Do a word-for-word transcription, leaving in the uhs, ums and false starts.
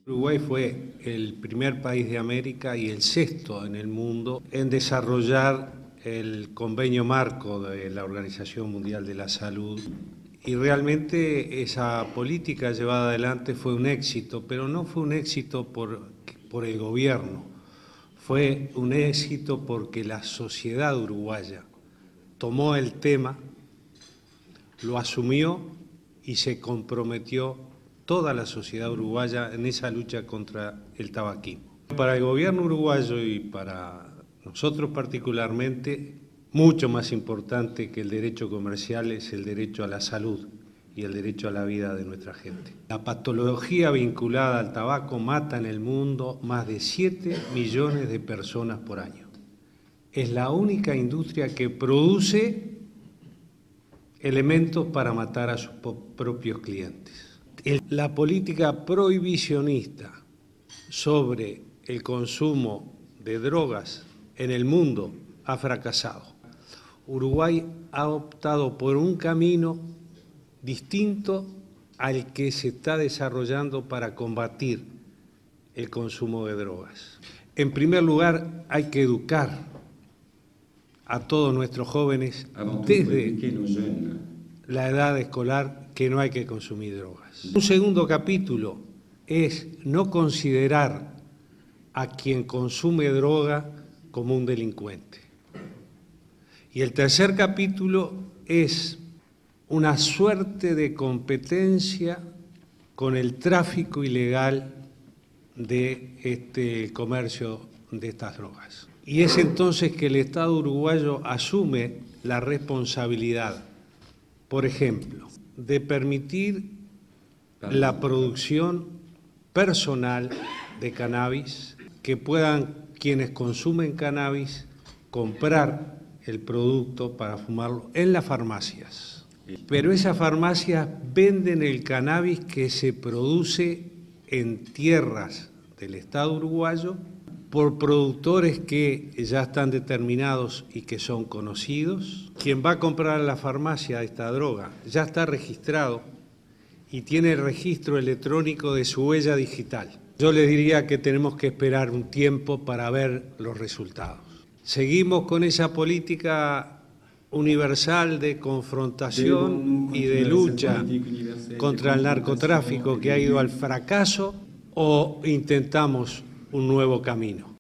Uruguay fue el primer país de América y el sexto en el mundo en desarrollar el convenio marco de la Organización Mundial de la Salud. Y realmente esa política llevada adelante fue un éxito, pero no fue un éxito por, por el gobierno, fue un éxito porque la sociedad uruguaya tomó el tema, lo asumió y se comprometió toda la sociedad uruguaya en esa lucha contra el tabaquismo. Para el gobierno uruguayo y para nosotros particularmente, mucho más importante que el derecho comercial es el derecho a la salud y el derecho a la vida de nuestra gente. La patología vinculada al tabaco mata en el mundo más de siete millones de personas por año. Es la única industria que produce elementos para matar a sus propios clientes. La política prohibicionista sobre el consumo de drogas en el mundo ha fracasado. Uruguay ha optado por un camino distinto al que se está desarrollando para combatir el consumo de drogas. En primer lugar, hay que educar a todos nuestros jóvenes desde la edad escolar que no hay que consumir drogas. Un segundo capítulo es no considerar a quien consume droga como un delincuente. Y el tercer capítulo es una suerte de competencia con el tráfico ilegal de este comercio de estas drogas. Y es entonces que el Estado uruguayo asume la responsabilidad, por ejemplo, de permitir la producción personal de cannabis, que puedan quienes consumen cannabis comprar el producto para fumarlo en las farmacias. Pero esas farmacias venden el cannabis que se produce en tierras del Estado uruguayo por productores que ya están determinados y que son conocidos. Quien va a comprar a la farmacia esta droga ya está registrado y tiene el registro electrónico de su huella digital. Yo les diría que tenemos que esperar un tiempo para ver los resultados. Seguimos con esa política universal de confrontación y de lucha contra el narcotráfico que ha ido al fracaso, o intentamos un nuevo camino.